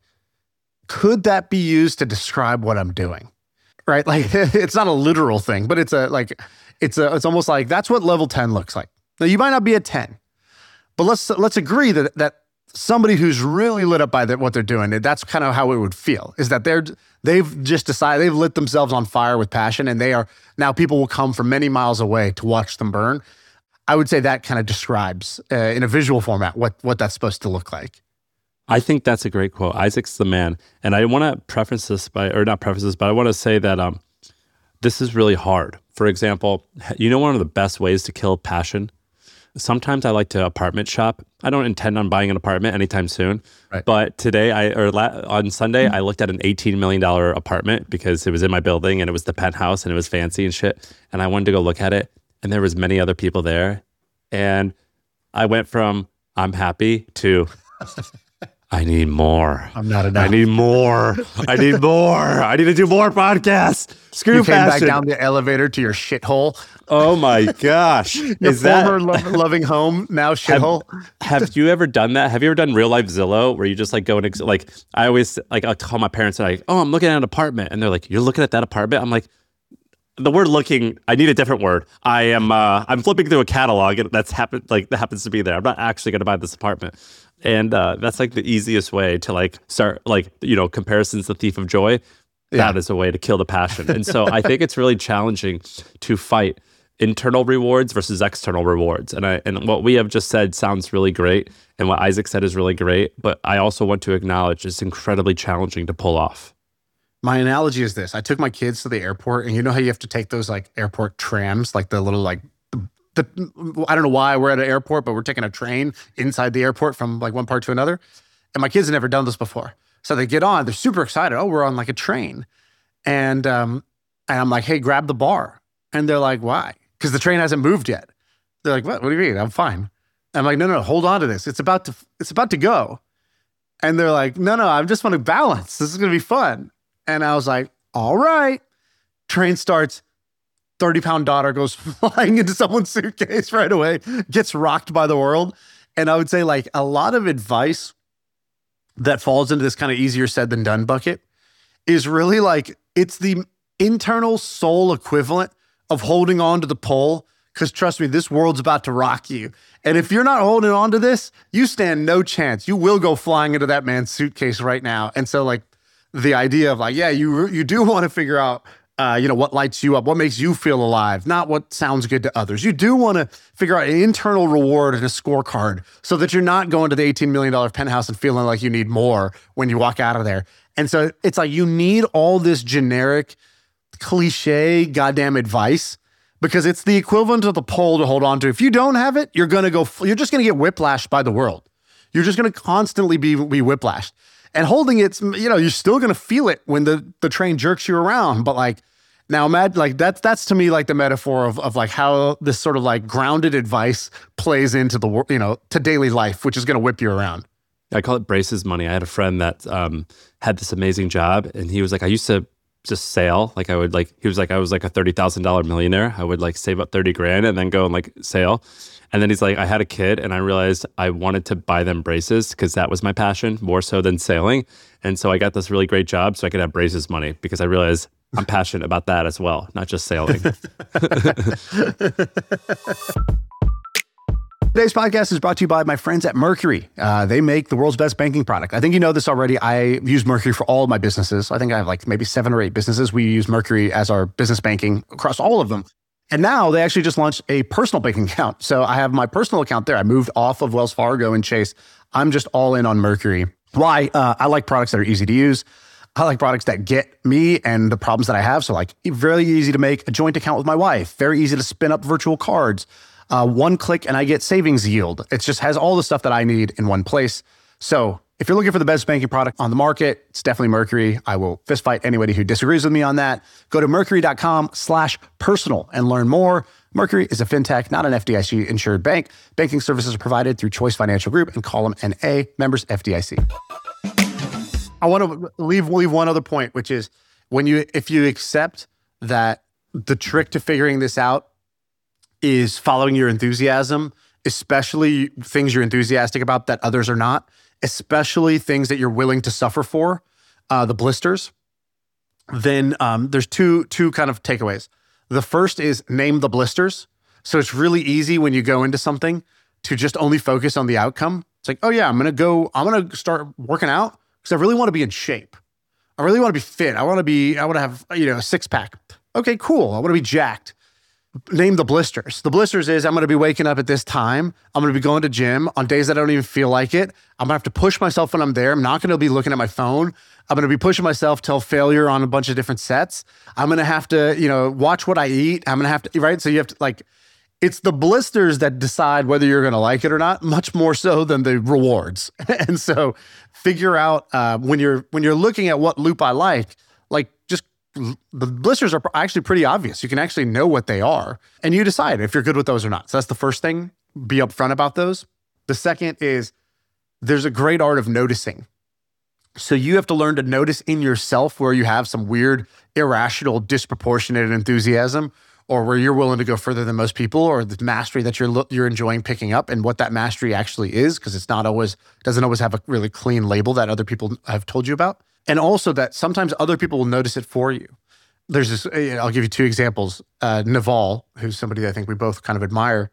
could that be used to describe what I'm doing? Right? Like it's not a literal thing, but it's a like it's a it's almost like that's what level ten looks like. Now you might not be a ten, but let's let's agree that that somebody who's really lit up by the, what they're doing, that's kind of how it would feel. Is that they're they've just decided they've lit themselves on fire with passion, and they are now people will come from many miles away to watch them burn. I would say that kind of describes uh, in a visual format what what that's supposed to look like. I think that's a great quote. Isaac's the man. And I want to preface this by, or not preface this, but I want to say that um, this is really hard. For example, you know, one of the best ways to kill passion? Sometimes I like to apartment shop. I don't intend on buying an apartment anytime soon. Right. But today, I or la- on Sunday, mm-hmm. I looked at an eighteen million dollars apartment because it was in my building and it was the penthouse and it was fancy and shit. And I wanted to go look at it. And there was many other people there. And I went from, I'm happy to... I need more. I'm not enough. I need more. I need more. I need to do more podcasts. Screw you came passion. back down the elevator to your shithole. Oh my gosh. Your Is former that, lo- loving home, now shithole. Have, have you ever done that? Have you ever done real life Zillow where you just like go and, ex- like, I always, like, I'll call my parents and I'm like, oh, I'm looking at an apartment. And they're like, you're looking at that apartment? I'm like, the word looking, I need a different word. I am, uh, I'm flipping through a catalog and that's happened, like, that happens to be there. I'm not actually going to buy this apartment. And uh, that's like the easiest way to like start, like, you know, comparison's the thief of joy. Yeah. That is a way to kill the passion. And so I think it's really challenging to fight internal rewards versus external rewards. And I and what we have just said sounds really great. And what Isaac said is really great. But I also want to acknowledge it's incredibly challenging to pull off. My analogy is this. I took my kids to the airport, and you know how you have to take those like airport trams, like the little like, The, I don't know why we're at an airport, but we're taking a train inside the airport from like one part to another. And my kids have never done this before. So they get on, they're super excited. Oh, we're on like a train. And um, and I'm like, hey, grab the bar. And they're like, why? Because the train hasn't moved yet. They're like, what? What do you mean? I'm fine. I'm like, no, no, hold on to this. It's about to, it's about to go. And they're like, no, no, I just want to balance. This is going to be fun. And I was like, all right. Train starts. thirty pound daughter goes flying into someone's suitcase right away, gets rocked by the world. And I would say like a lot of advice that falls into this kind of easier said than done bucket is really like, it's the internal soul equivalent of holding on to the pole. Because trust me, this world's about to rock you. And if you're not holding on to this, you stand no chance. You will go flying into that man's suitcase right now. And so like the idea of like, yeah, you you do want to figure out, uh, you know, what lights you up, what makes you feel alive, not what sounds good to others. You do want to figure out an internal reward and a scorecard so that you're not going to the eighteen million dollars penthouse and feeling like you need more when you walk out of there. And so it's like you need all this generic, cliche, goddamn advice because it's the equivalent of the pole to hold on to. If you don't have it, you're going to go, you're just going to get whiplashed by the world. You're just going to constantly be, be whiplashed. And holding it, you know, you're still going to feel it when the, the train jerks you around. But like, now imagine, like that's, that's to me like the metaphor of, of like how this sort of like grounded advice plays into the, you know, to daily life, which is going to whip you around. I call it braces money. I had a friend that um, had this amazing job and he was like, I used to just sail. Like I would like, he was like, I was like a thirty thousand dollars millionaire. I would like save up thirty grand and then go and like sail. And then he's like, I had a kid and I realized I wanted to buy them braces because that was my passion more so than sailing. And so I got this really great job so I could have braces money because I realized I'm passionate about that as well, not just sailing. Today's podcast is brought to you by my friends at Mercury. Uh, they make the world's best banking product. I think you know this already. I use Mercury for all of my businesses. I think I have like maybe seven or eight businesses. We use Mercury as our business banking across all of them. And now they actually just launched a personal banking account. So I have my personal account there. I moved off of Wells Fargo and Chase. I'm just all in on Mercury. Why? Uh, I like products that are easy to use. I like products that get me and the problems that I have. So like very easy to make a joint account with my wife. Very easy to spin up virtual cards. Uh, one click and I get savings yield. It just has all the stuff that I need in one place. So if you're looking for the best banking product on the market, it's definitely Mercury. I will fist fight anybody who disagrees with me on that. Go to mercury.com slash personal and learn more. Mercury is a fintech, not an F D I C insured bank. Banking services are provided through Choice Financial Group and Column N A, members F D I C. I want to leave, leave one other point, which is when you, if you accept that the trick to figuring this out is following your enthusiasm, especially things you're enthusiastic about that others are not, especially things that you're willing to suffer for, uh, the blisters, then um, there's two two kind of takeaways. The first is name the blisters. So it's really easy when you go into something to just only focus on the outcome. It's like, oh yeah, I'm gonna go, I'm gonna start working out because I really want to be in shape. I really want to be fit. I want to be, I want to have, you know, a six pack. Okay, cool. I want to be jacked. Name the blisters. The blisters is I'm going to be waking up at this time. I'm going to be going to gym on days that I don't even feel like it. I'm going to have to push myself when I'm there. I'm not going to be looking at my phone. I'm going to be pushing myself till failure on a bunch of different sets. I'm going to have to, you know, watch what I eat. I'm going to have to, right? So you have to like, it's the blisters that decide whether you're going to like it or not, much more so than the rewards. And so figure out uh, when you're, when you're looking at what loop I like, like just the blisters are actually pretty obvious. You can actually know what they are and you decide if you're good with those or not. So that's the first thing, be upfront about those. The second is there's a great art of noticing. So you have to learn to notice in yourself where you have some weird, irrational, disproportionate enthusiasm or where you're willing to go further than most people or the mastery that you're you're enjoying picking up and what that mastery actually is because it's not always, doesn't always have a really clean label that other people have told you about. And also that sometimes other people will notice it for you. There's this, I'll give you two examples. Uh, Naval, who's somebody that I think we both kind of admire,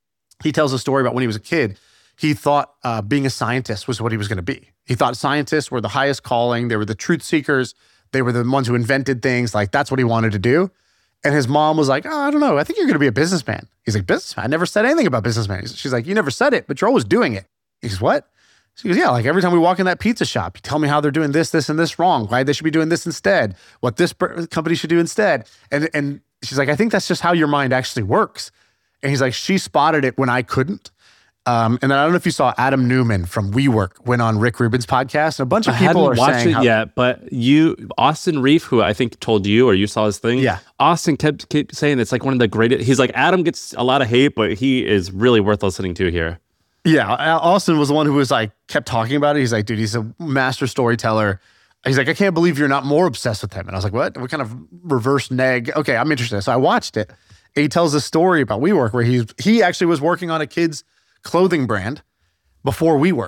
he tells a story about when he was a kid. He thought uh, being a scientist was what he was going to be. He thought scientists were the highest calling. They were the truth seekers. They were the ones who invented things. Like that's what he wanted to do. And his mom was like, oh, I don't know. I think you're going to be a businessman. He's like, businessman? I never said anything about businessman. She's like, you never said it, but you're always doing it. He goes, what? She goes, yeah, like every time we walk in that pizza shop, you tell me how they're doing this, this, and this wrong, why they should be doing this instead, what this company should do instead. And and she's like, I think that's just how your mind actually works. And he's like, she spotted it when I couldn't. Um, and then I don't know if you saw Adam Newman from WeWork went on Rick Rubin's podcast. And a bunch of I people hadn't are watched saying it how, yet, but you, Austin Reef, who I think told you or you saw his thing. Yeah. Austin kept, kept saying it's like one of the greatest. He's like, Adam gets a lot of hate, but he is really worth listening to here. Yeah, Austin was the one who was like, kept talking about it. He's like, dude, he's a master storyteller. He's like, I can't believe you're not more obsessed with him. And I was like, what? What kind of reverse neg? Okay, I'm interested. So I watched it. And he tells a story about WeWork where he's, he actually was working on a kid's clothing brand before WeWork.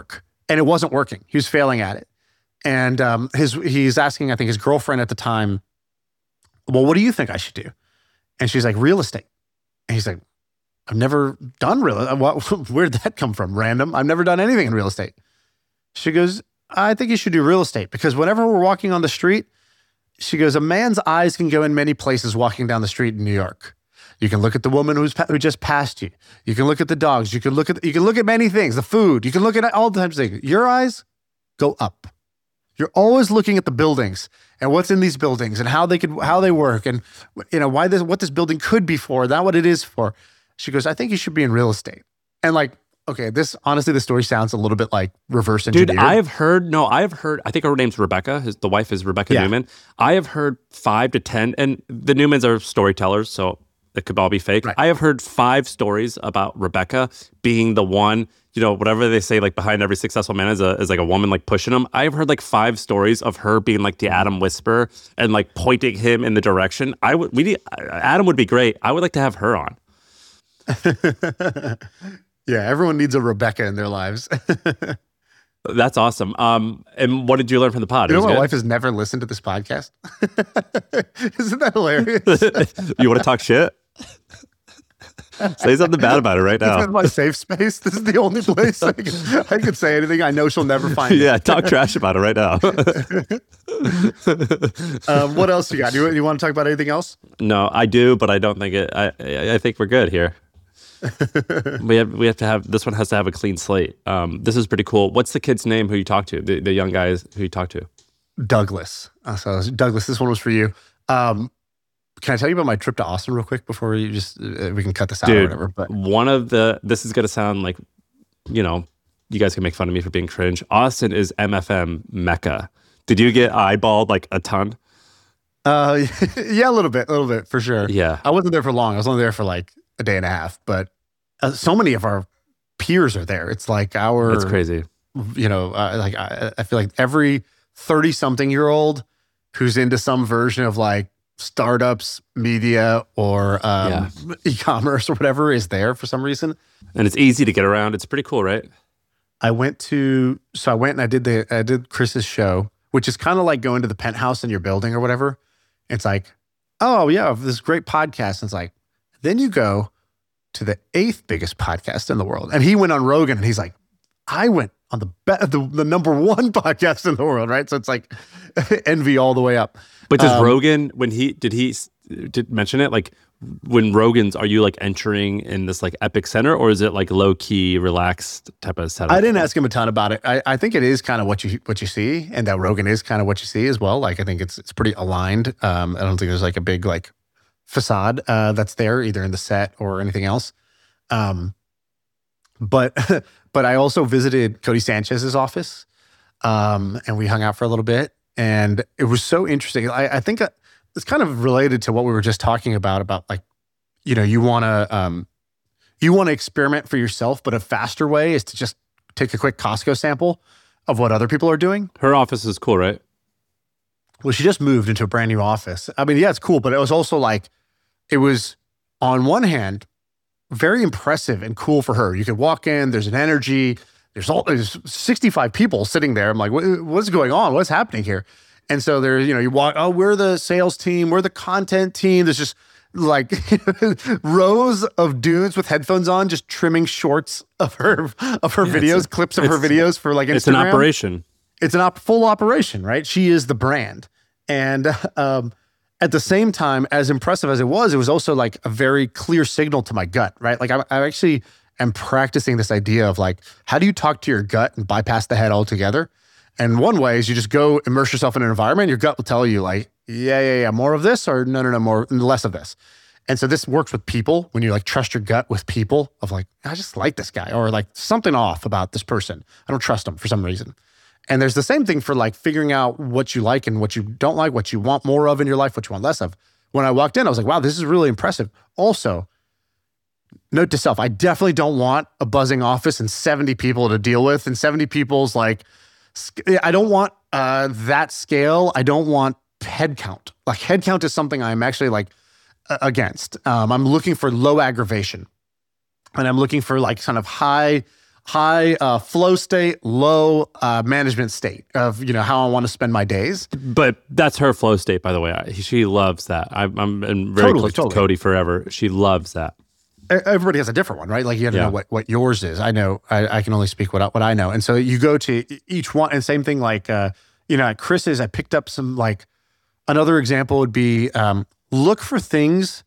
and it wasn't working. He was failing at it. And um, his he's asking, I think, his girlfriend at the time, well, what do you think I should do? And she's like, real estate. And he's like, I've never done real estate. Where did that come from? Random. I've never done anything in real estate. She goes, I think you should do real estate because whenever we're walking on the street, she goes, a man's eyes can go in many places walking down the street in New York. You can look at the woman who's who just passed you. You can look at the dogs. You can look at you can look at many things, the food. You can look at all the types of things. Your eyes go up. You're always looking at the buildings and what's in these buildings and how they could how they work and you know why this what this building could be for, not what it is for. She goes, I think you should be in real estate. And like, okay, this honestly, the story sounds a little bit like reverse engineered. Dude, I've heard no, I've heard. I think her name's Rebecca. His, the wife is Rebecca Yeah. Newman. I have heard five to ten, and the Newmans are storytellers, so it could all be fake. Right. I have heard five stories about Rebecca being the one. You know, whatever they say, like behind every successful man is a is like a woman like pushing him. I've heard like five stories of her being like the Adam whisperer and like pointing him in the direction. I would we need Adam would be great. I would like to have her on. Yeah, everyone needs a Rebecca in their lives. That's awesome. Um, and what did you learn from the pod? You It know, was my good? wife has never listened to this podcast. Isn't that hilarious? You want to talk shit? Say something bad about it right This is now. my safe space. This is the only place I can, I can say anything I know she'll never find. Yeah, talk trash about it right now. It. Um, what else you got? You, you want to talk about anything else? No, I do, but I don't think it. I I I think we're good here. we have we have to have this one has to have a clean slate. Um, this is pretty cool. What's the kid's name who you talked to? The the young guys who you talked to? Douglas. Uh, so Douglas, this one was for you. Um, can I tell you about my trip to Austin real quick before you just uh, we can cut this out or Dude, whatever? But one of the this is gonna sound like, you know, you guys can make fun of me for being cringe. Austin is M F M Mecca. Did you get eyeballed like a ton? uh, yeah, a little bit, a little bit for sure. Yeah. I wasn't there for long. I was only there for like a day and a half, but uh, so many of our peers are there. It's like our, That's crazy. you know, uh, like I, I feel like every thirty something year old who's into some version of like startups, media, or um, Yeah. e-commerce or whatever is there for some reason. And it's easy to get around. It's pretty cool, right? I went to, so I went and I did the, I did Chris's show, which is kind of like going to the penthouse in your building or whatever. It's like, oh yeah, this great podcast. And it's like, then you go to the eighth biggest podcast in the world. And he went on Rogan and he's like, I went on the be- the, the number one podcast in the world, right? So it's like envy all the way up. But does Um, Rogan, when he did he s- did mention it, like when Rogan's, are you like entering in this like epic center, or is it like low key, relaxed type of setup? I didn't ask him a ton about it. I, I think it is kind of what you what you see, and that Rogan is kind of what you see as well. Like I think it's it's pretty aligned. Um, I don't think there's like a big like facade uh, that's there either in the set or anything else. Um, but but I also visited Cody Sanchez's office, um, and we hung out for a little bit, and it was so interesting. I, I think uh, it's kind of related to what we were just talking about about like, you know, you want to um, you want to experiment for yourself, but a faster way is to just take a quick Costco sample of what other people are doing. Her office is cool, right? Well, she just moved into a brand new office. I mean, yeah, it's cool, but it was also like, it was on one hand, very impressive and cool for her. You could walk in, there's an energy, there's all, there's sixty-five people sitting there. I'm like, what, what's going on? What's happening here? And so there, you know, you walk, oh, we're the sales team, we're the content team. There's just like rows of dudes with headphones on, just trimming shorts of her, of her Yeah, videos, it's a- clips of her it's- videos for like Instagram. It's an operation. It's an op- full operation, right? She is the brand. And um, at the same time, as impressive as it was, it was also like a very clear signal to my gut, right? Like I, I actually am practicing this idea of like, how do you talk to your gut and bypass the head altogether? And one way is you just go immerse yourself in an environment. Your gut will tell you like, yeah, yeah, yeah, more of this, or no, no, no, more, less of this. And so this works with people when you like trust your gut with people of like, I just like this guy, or like something off about this person. I don't trust them for some reason. And there's the same thing for like figuring out what you like and what you don't like, what you want more of in your life, what you want less of. When I walked in, I was like, wow, this is really impressive. Also, note to self, I definitely don't want a buzzing office and seventy people to deal with, and seventy people's like, I don't want uh, that scale. I don't want head count. Like head count is something I'm actually like against. Um, I'm looking for low aggravation, and I'm looking for like kind of high high uh, flow state, low uh, management state of, you know, how I want to spend my days. But that's her flow state, by the way. I- She loves that. I'm, I'm been very Totally, close totally. to Cody forever. She loves that. E- Everybody has a different one, right? Like you have to Yeah. know what, what yours is. I know, I, I can only speak what I, what I know. And so you go to e- each one, and same thing like, uh, you know, at Chris's, I picked up some, like, another example would be um, look for things.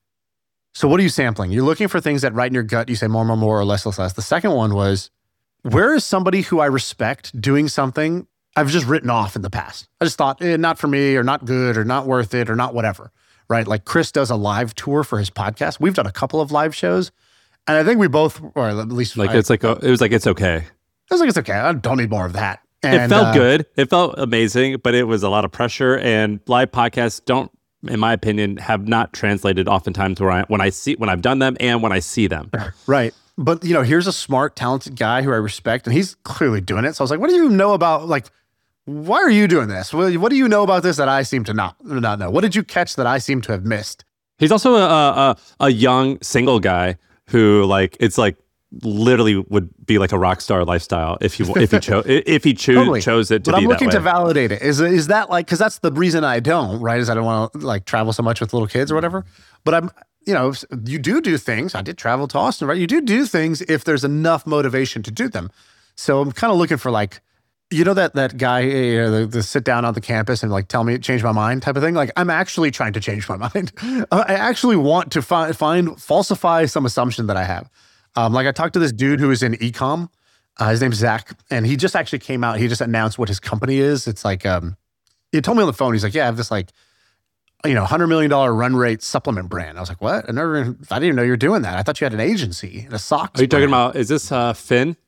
So what are you sampling? You're looking for things that right in your gut, you say more, more, more, or less, less, less. The second one was, where is somebody who I respect doing something I've just written off in the past? I just thought, eh, not for me, or not good, or not worth it, or not whatever, right? Like Chris does a live tour for his podcast. We've done a couple of live shows, and I think we both, or at least Like I, it's like a, it was like it's okay. I was like, it's okay. I don't need more of that. And, It felt uh, good. It felt amazing, but it was a lot of pressure. And live podcasts don't, in my opinion, have not translated oftentimes where I when I see when I've done them and when I see them. Right. But, you know, here's a smart, talented guy who I respect, and he's clearly doing it. So I was like, what do you know about, like, why are you doing this? What what do you know about this that I seem to not, not know? What did you catch that I seem to have missed? He's also a, a a young single guy who like it's like literally would be like a rock star lifestyle if he if he chose if he choo- Totally. chose it to But be I'm looking that to way. validate it. Is is that like, because that's the reason I don't, right? Is I don't want to like travel so much with little kids or whatever. But I'm, you know, you do do things. I did travel to Austin, right? You do do things if there's enough motivation to do them. So I'm kind of looking for like, you know, that that guy, you know, the, the sit down on the campus and like tell me, change my mind type of thing. Like I'm actually trying to change my mind. I actually want to find, find, falsify some assumption that I have. Um, like I talked to this dude who is in e-com. Uh, his name's Zach, and he just actually came out. He just announced what his company is. It's like, um, he told me on the phone, he's like, yeah, I have this like, you know, one hundred million dollars run rate supplement brand. I was like, what? I never, I didn't even know you were doing that. I thought you had an agency and a socks Are you talking brand. about? Is this uh, Finn?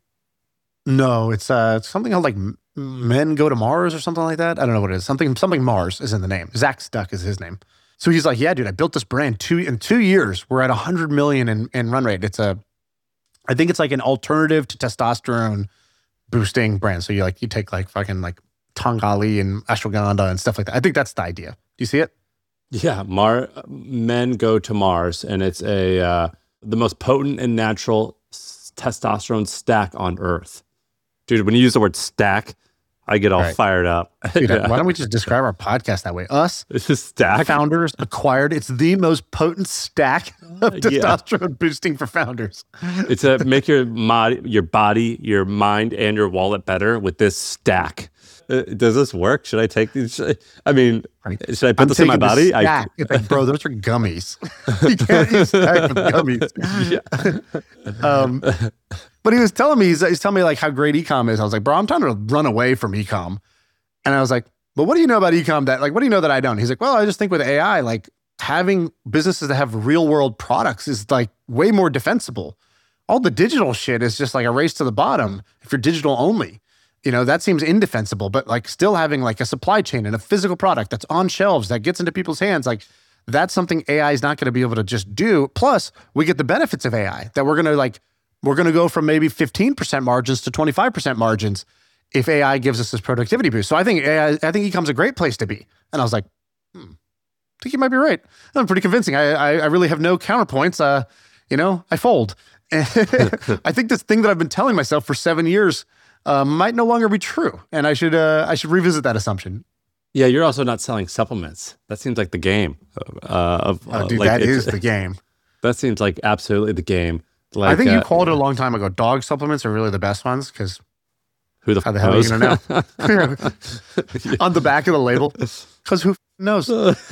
No, it's uh, it's something called like M- Men Go to Mars or something like that. I don't know what it is. Something, something Mars is in the name. Zach Stuck is his name. So he's like, yeah, dude, I built this brand two in two years. We're at one hundred million in, in run rate. It's a, I think it's like an alternative to testosterone boosting brand. So you like, you take like fucking like Tangali and ashwagandha and stuff like that. I think that's the idea. Do you see it? Yeah, Mar men go to Mars, and it's a uh, the most potent and natural s- testosterone stack on Earth. Dude, when you use the word stack, I get all Right. fired up. Dude, Yeah. why don't we just describe our podcast that way? Us It's just stack. founders acquired. It's the most potent stack of Yeah. testosterone boosting for founders. It's to make your mod, your body, your mind, and your wallet better with this stack. Uh, does this work? Should I take these? Should I, I mean, should I put I'm this in my taking the body? I, stack. It's like, bro, those are gummies. You can't use stack with gummies. um, but he was telling me, he's, he's telling me like how great ecom is. I was like, bro, I'm trying to run away from ecom. And I was like, but what do you know about ecom that, like, what do you know that I don't? He's like, well, I just think with A I, like having businesses that have real world products is like way more defensible. All the digital shit is just like a race to the bottom if you're digital only. You know, that seems indefensible, but like still having like a supply chain and a physical product that's on shelves that gets into people's hands, like that's something A I is not going to be able to just do. Plus, we get the benefits of A I that we're going to like, we're going to go from maybe fifteen percent margins to twenty-five percent margins if A I gives us this productivity boost. So I think A I, I think ecom's a great place to be. And I was like, hmm, I think you might be right. I'm pretty convincing. I, I, I really have no counterpoints. Uh, you know, I fold. I think this thing that I've been telling myself for seven years uh, might no longer be true, and I should uh, I should revisit that assumption. yeah, you're also not selling supplements. That seems like the game. Uh, of Oh, uh, dude, like that it's- is the game. That seems like absolutely the game. Like, I think you uh, called it a long time ago. Dog supplements are really the best ones because who the how the f- hell are you knows? gonna know? On the back of the label, because who f- knows?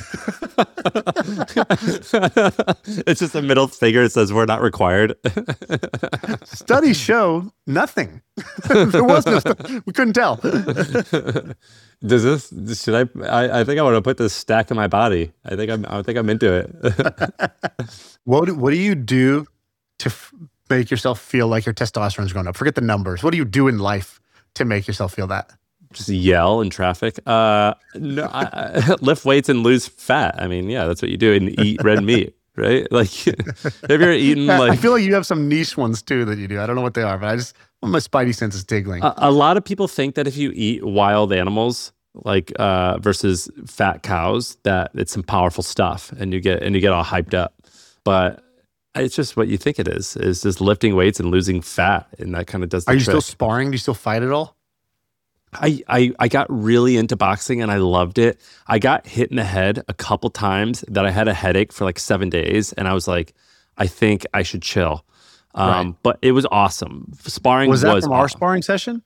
It's just a middle finger. It says we're not required. Studies show nothing. There was no. stu- We couldn't tell. Does this? Should I? I, I think I want to put this stack in my body. I think I'm. I think I'm into it. What do, What do you do to f- make yourself feel like your testosterone's going up? Forget the numbers. What do you do in life to make yourself feel that? Just yell in traffic. Uh, no, I, I, lift weights and lose fat. I mean, yeah, that's what you do, and eat red meat, right? Like, have you ever eaten I like? feel like you have some niche ones too that you do. I don't know what they are, but I just my spidey sense is tingling. A, a lot of people think that if you eat wild animals, like uh, versus fat cows, that it's some powerful stuff, and you get and you get all hyped up. But It's just what you think it is. It's just lifting weights and losing fat, and that kind of does the Are you trick. still sparring? Do you still fight at all? I, I I got really into boxing and I loved it. I got hit in the head a couple times that I had a headache for like seven days, and I was like, I think I should chill. Um, Right. But it was awesome. Sparring Was was, that from our awesome. sparring session?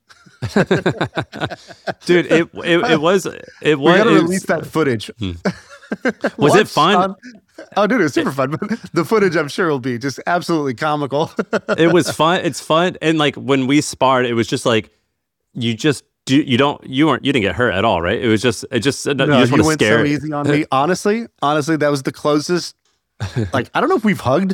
Dude, it, it it was it We was. got to it was- release that footage. Was What, it fun? Sean? Oh, dude, it was super fun. But the footage, I'm sure, will be just absolutely comical. It was fun. It's fun, and like when we sparred, it was just like you just do. You don't. You weren't. You didn't get hurt at all, right? It was just. It just. No, you just you want to went scare. so easy on me. Honestly, honestly, that was the closest. Like, I don't know if we've hugged,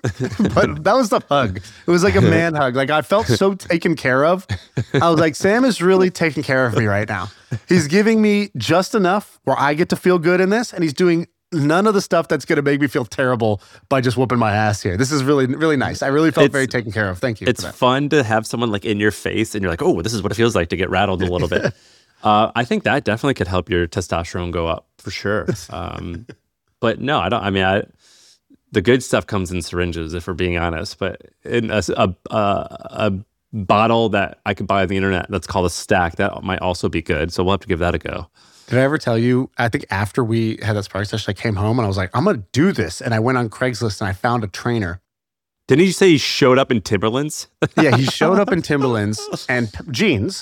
but that was the hug. It was like a man hug. Like, I felt so taken care of. I was like, Sam is really taking care of me right now. He's giving me just enough where I get to feel good in this, and he's doing none of the stuff that's going to make me feel terrible by just whooping my ass here. This is really, really nice. I really felt It's- very taken care of. Thank you. It's for that. fun to have someone like in your face, and you're like, oh, this is what it feels like to get rattled a little bit. Uh, I think that definitely could help your testosterone go up for sure. Um, but no, I don't. I mean, I. The good stuff comes in syringes, if we're being honest. But in a, a, a, a bottle that I could buy on the internet that's called a stack, that might also be good. So we'll have to give that a go. Did I ever tell you? I think after we had that sparring session, I came home and I was like, I'm going to do this. And I went on Craigslist and I found a trainer. Didn't you say he showed up in Timberlands? Yeah, he showed up in Timberlands and p- jeans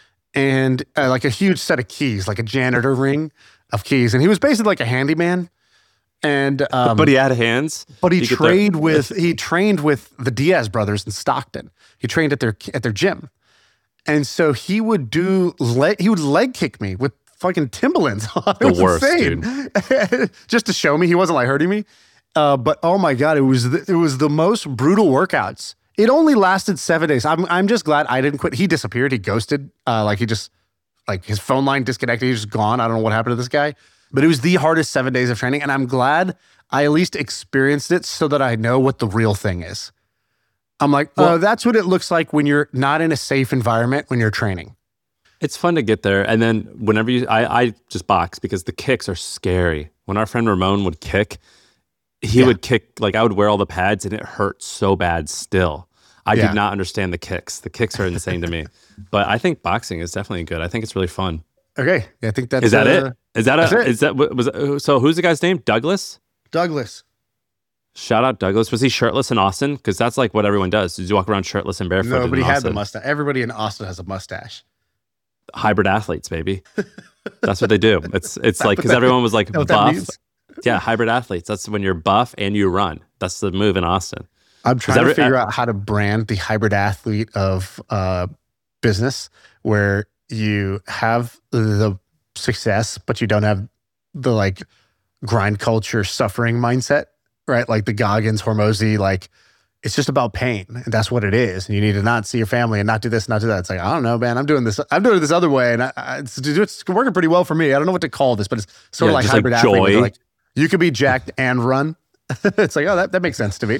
and uh, like a huge set of keys, like a janitor ring of keys. And he was basically like a handyman. And um, But he had hands. but he You get the- trained with he trained with the Diaz brothers in Stockton. He trained at their at their gym, and so he would do leg, he would leg kick me with fucking Timberlands on. It The was worst, insane. Just to show me he wasn't like hurting me. Uh, but oh my god, it was the, it was the most brutal workouts. It only lasted seven days. I'm I'm just glad I didn't quit. He disappeared. He ghosted. Uh, like he just like his phone line disconnected. He's just gone. I don't know what happened to this guy. But it was the hardest seven days of training, and I'm glad I at least experienced it so that I know what the real thing is. I'm like, oh, Well- that's what it looks like when you're not in a safe environment when you're training. It's fun to get there. And then whenever you, I, I just box because the kicks are scary. When our friend Ramon would kick, he Yeah. would kick, like I would wear all the pads and it hurt so bad still. I Yeah. did not understand the kicks. The kicks are insane to me. But I think boxing is definitely good. I think it's really fun. Okay, yeah, I think that's Is that uh, it? Is that that's a, it. is that, was, so who's the guy's name? Douglas? Douglas. Shout out Douglas. Was he shirtless in Austin? Because that's like what everyone does. Is you walk around shirtless and barefoot No, but in he had the Austin. mustache. Everybody in Austin has a mustache. Hybrid athletes, baby. That's what they do. It's it's like because everyone was like know what that buff. means? Yeah, hybrid athletes. That's when you're buff and you run. That's the move in Austin. I'm trying every- to figure out how to brand the hybrid athlete of uh, business where you have the success, but you don't have the like grind culture suffering mindset, right? Like the Goggins, Hormozy, like it's just about pain, and that's what it is. And you need to not see your family and not do this, not do that. It's like, I don't know, man. I'm doing this. I'm doing it this other way, and I, I, it's, it's working pretty well for me. I don't know what to call this, but it's sort Yeah, of like just like hybrid athlete. where joy. Like you could be jacked and run. It's like, oh, that, that makes sense to me.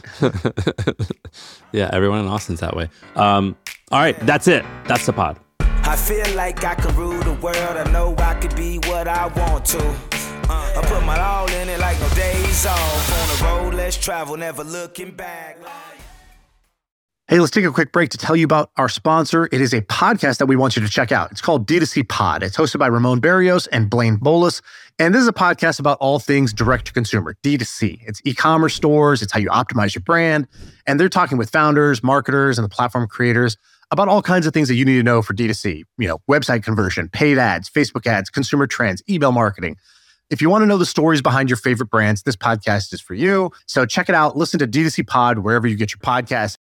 Yeah, everyone in Austin's that way. Um, all right, that's it. That's the pod. I feel like I can rule the world. I know I could be what I want to. Uh, I put my all in it like no days off. On the road, let's travel, never looking back. Hey, let's take a quick break to tell you about our sponsor. It is a podcast that we want you to check out. It's called D two C Pod. It's hosted by Ramon Barrios and Blaine Bolus. And this is a podcast about all things direct to consumer, D two C. It's e-commerce stores. It's how you optimize your brand. And they're talking with founders, marketers, and the platform creators about all kinds of things that you need to know for D two C. You know, website conversion, paid ads, Facebook ads, consumer trends, email marketing. If you want to know the stories behind your favorite brands, this podcast is for you. So check it out. Listen to D two C Pod wherever you get your podcasts.